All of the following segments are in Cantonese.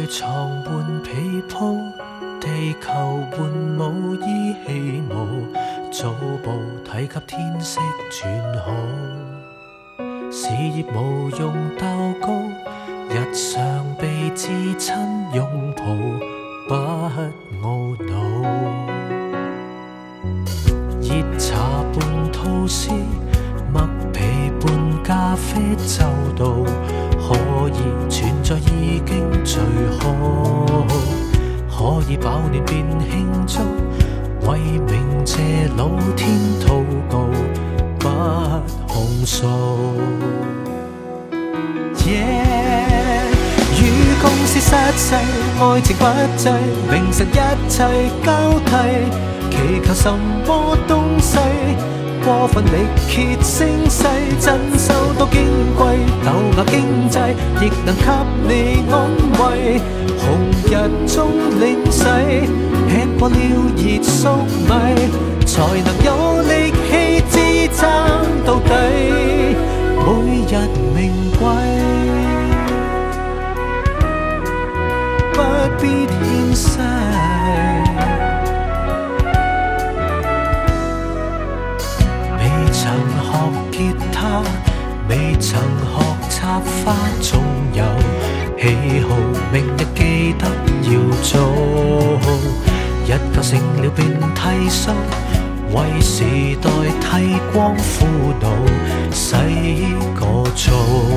床換被鋪，地球伴舞依起舞，早步睇給天色轉好。事業無用鬥高，日常被至親擁抱，不懊惱。熱茶伴吐司，麥皮伴咖啡周到，可以存在已經最好，可以飽暖便慶祝，為鳴謝老天禱告，不控訴。與公司失勢，愛情不濟，明晨一切交替，祈求什麼東西？過分力竭聲勢，珍饈都矜貴，鬥壓經濟亦能給你安慰。紅日中領洗，吃過了熱粟米，才能有力氣支撐到底，每日名貴，不必獻世。曾學吉他，未曾學插花，總有喜好，明日記得要做。一覺醒了便剃鬚，為時代剃光苦惱，洗個澡。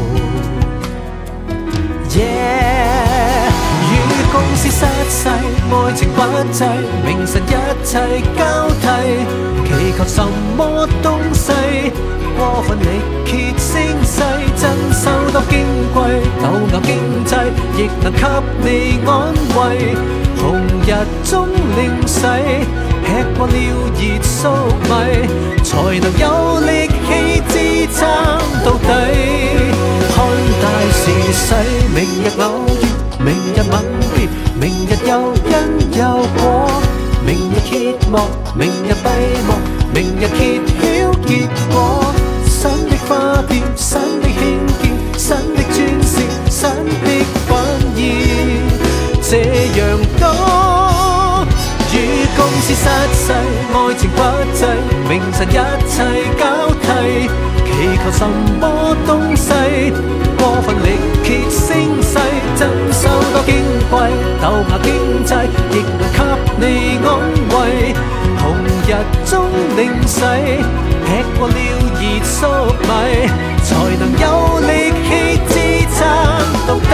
與公司失勢，愛情不濟，明晨一切交替，祈求什麼東西？過分力竭聲勢，珍饈多矜貴，鬥壓經濟亦能給你安慰。紅日中領洗，吃過了熱粟米，才能有力氣支撐到底。看大時勢，明日偶遇，明日吻別，明日有因有果，明日揭幕，明日閉幕，明日揭曉結果。新的花店，新的興建，新的鑽石，新的婚宴，這樣多。與公司失勢，愛情不濟，明晨一切交替，祈求什麼東西？過分力竭聲勢，珍饈多矜貴，鬥壓經濟亦能給你安慰。紅日中領洗，吃過了熱粟米，才能有力氣支撐到底。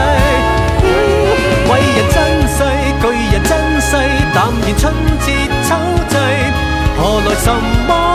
為人珍惜，巨人珍惜，淡然春節秋祭，何來什麼